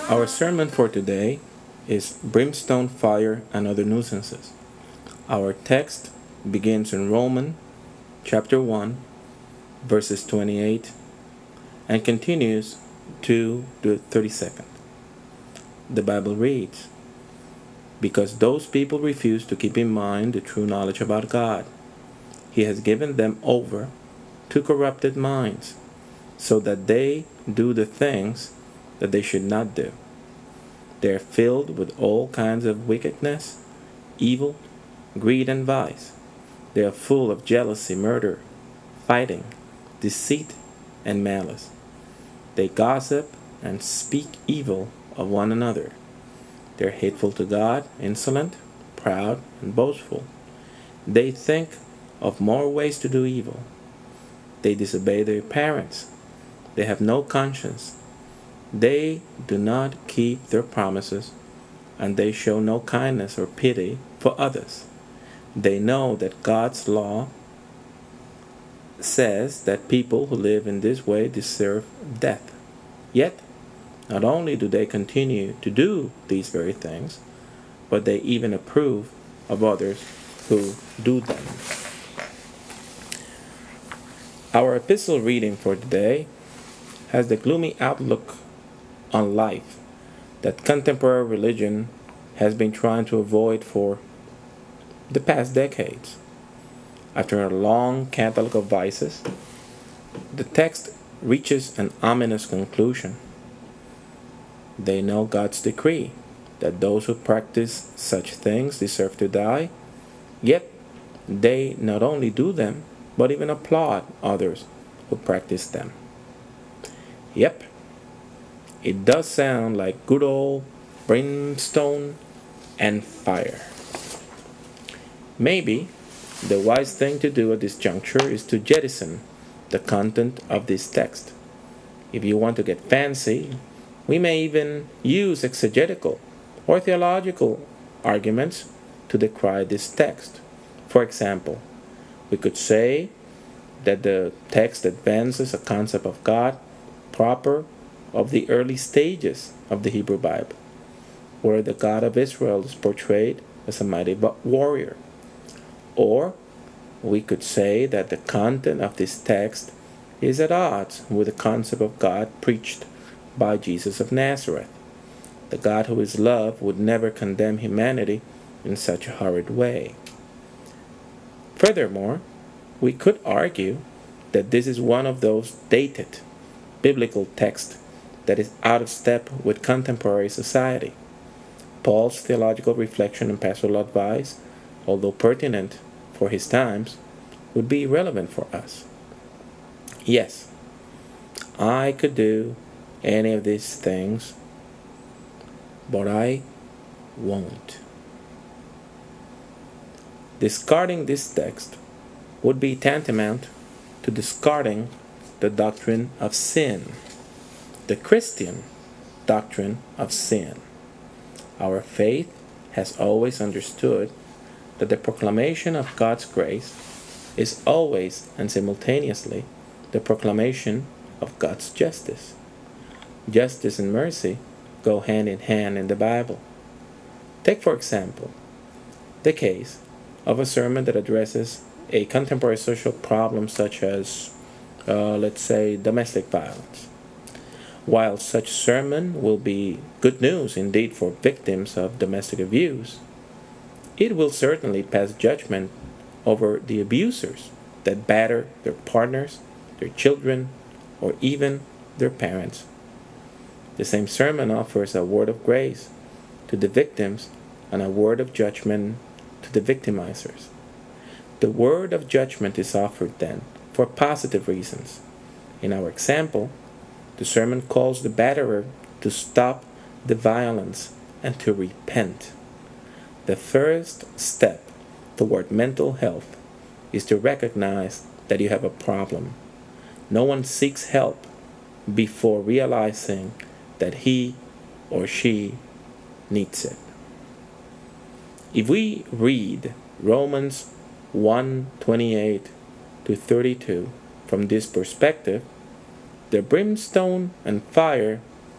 Our sermon for today is Brimstone, Fire, and Other Nuisances. Our text begins in Romans chapter 1, verses 28, and continues to the 32nd. The Bible reads, "Because those people refuse to keep in mind the true knowledge about God, He has given them over to corrupted minds, so that they do the things that they should not do. They are filled with all kinds of wickedness, evil, greed, and vice. They are full of jealousy, murder, fighting, deceit, and malice. They gossip and speak evil of one another. They are hateful to God, insolent, proud, and boastful. They think of more ways to do evil. They disobey their parents. They have no conscience. They do not keep their promises, and they show no kindness or pity for others. They know that God's law says that people who live in this way deserve death. Yet, not only do they continue to do these very things, but they even approve of others who do them." Our epistle reading for today has the gloomy outlook on life that contemporary religion has been trying to avoid for the past decades. After a long catalog of vices, the text reaches an ominous conclusion. They know God's decree that those who practice such things deserve to die, yet they not only do them, but even applaud others who practice them. Yep, it does sound like good old brimstone and fire. Maybe the wise thing to do at this juncture is to jettison the content of this text. If you want to get fancy, we may even use exegetical or theological arguments to decry this text. For example, we could say that the text advances a concept of God proper of the early stages of the Hebrew Bible, where the God of Israel is portrayed as a mighty warrior. Or we could say that the content of this text is at odds with the concept of God preached by Jesus of Nazareth. The God who is love would never condemn humanity in such a horrid way. Furthermore, we could argue that this is one of those dated biblical texts that is out of step with contemporary society. Paul's theological reflection and pastoral advice, although pertinent for his times, would be relevant for us. Yes, I could do any of these things, but I won't. Discarding this text would be tantamount to discarding the doctrine of sin, the Christian doctrine of sin. Our faith has always understood that the proclamation of God's grace is always and simultaneously the proclamation of God's justice. Justice and mercy go hand in hand in the Bible. Take, for example, the case of a sermon that addresses a contemporary social problem such as, let's say, domestic violence. While such sermon will be good news indeed for victims of domestic abuse, it will certainly pass judgment over the abusers that batter their partners, their children, or even their parents. The same sermon offers a word of grace to the victims and a word of judgment to the victimizers. The word of judgment is offered then for positive reasons. In our example, the sermon calls the batterer to stop the violence and to repent. The first step toward mental health is to recognize that you have a problem. No one seeks help before realizing that he or she needs it. If we read Romans 1:28 to 32 from this perspective, the brimstone and fire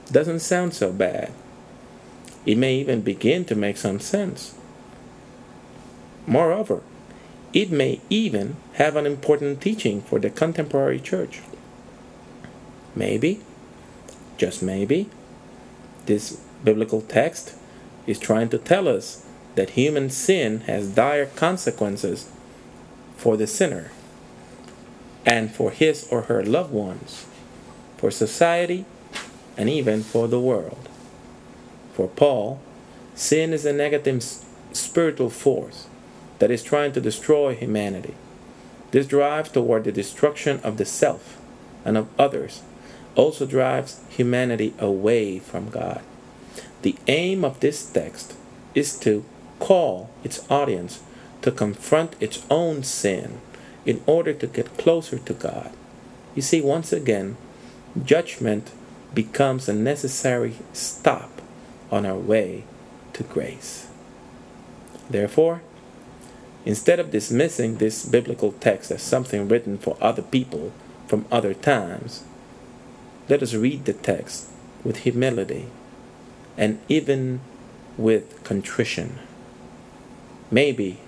Doesn't sound so bad. It may even begin to make some sense. Moreover, it may even have an important teaching for the contemporary church. Maybe, just maybe, this biblical text is trying to tell us that human sin has dire consequences for the sinner and for his or her loved ones, for society, and even for the world. For Paul, sin is a negative spiritual force that is trying to destroy humanity. This drive toward the destruction of the self and of others also drives humanity away from God. The aim of this text is to call its audience to confront its own sin in order to get closer to God. You see, once again, judgment becomes a necessary stop on our way to grace. Therefore, instead of dismissing this biblical text as something written for other people from other times, let us read the text with humility and even with contrition. Maybe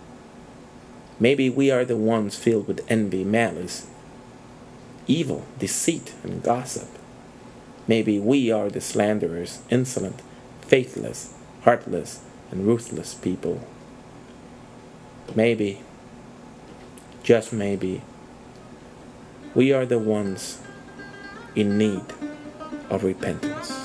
we are the ones filled with envy, malice, evil, deceit, and gossip. Maybe we are the slanderers, insolent, faithless, heartless, and ruthless people. Maybe, just maybe, we are the ones in need of repentance.